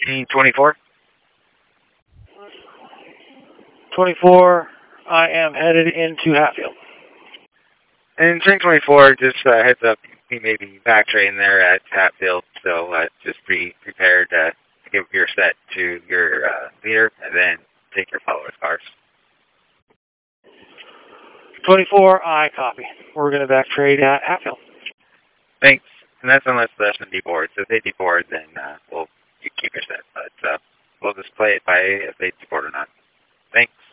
Team 24. 24, I am headed into Hatfield. And Team 24, just heads up, we may be backtraining there at Hatfield, so just be prepared to give your set to your leader and then take your followers' cars. 24, I copy. We're going to backtrade at Hatfield. Thanks. And that's unless the S&D deboard. So if they deboard, then you keep your set. But we'll just play it by if they deboard or not. Thanks.